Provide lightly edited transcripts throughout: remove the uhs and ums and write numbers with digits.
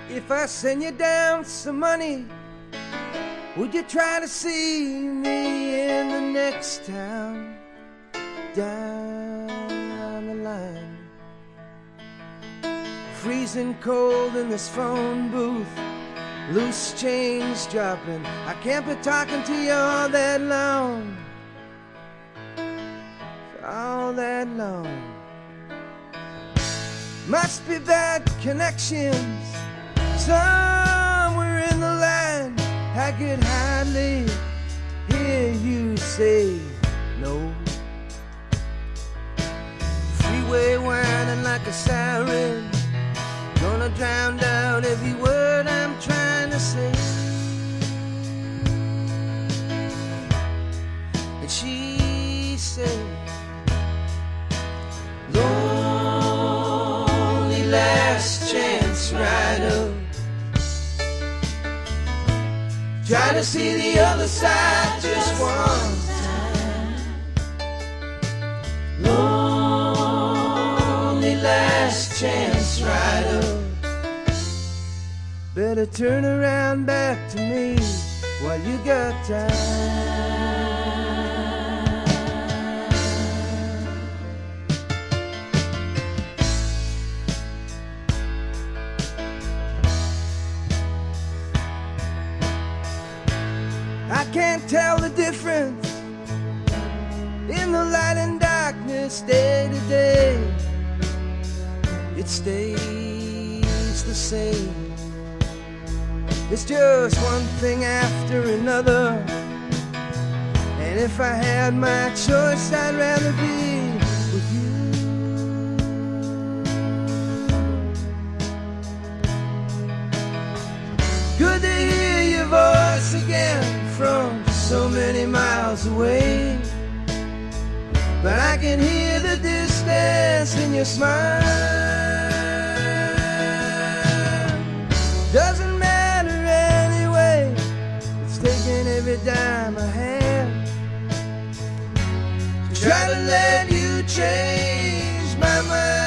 If I send you down some money, would you try to see me in the next town down the line? Freezing cold in this phone booth, loose change dropping. I can't be talking to you all that long, all that long. Must be bad connections somewhere in the land. I could hardly hear you say no. Freeway whining like a siren, gonna drown out every word I'm trying to say. And she said, lonely last chance rider, try to see the other side just one time. Lonely last chance rider, better turn around back to me while you got time. I can't tell the difference in the light and darkness day to day. It stays the same. It's just one thing after another, and if I had my choice, I'd rather be with you. Good to hear your voice again from so many miles away, but I can hear the distance in your smile. Doesn't matter anyway, it's taking every dime I have to try to let you change my mind.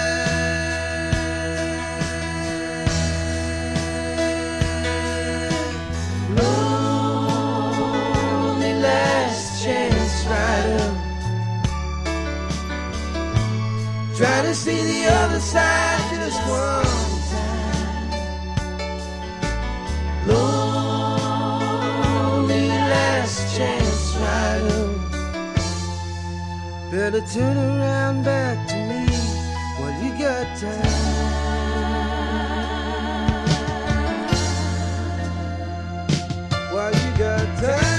Lonely last chance rider, try to see the other side just one time. Lonely last chance rider, better turn around back to me while you got time. While you got time.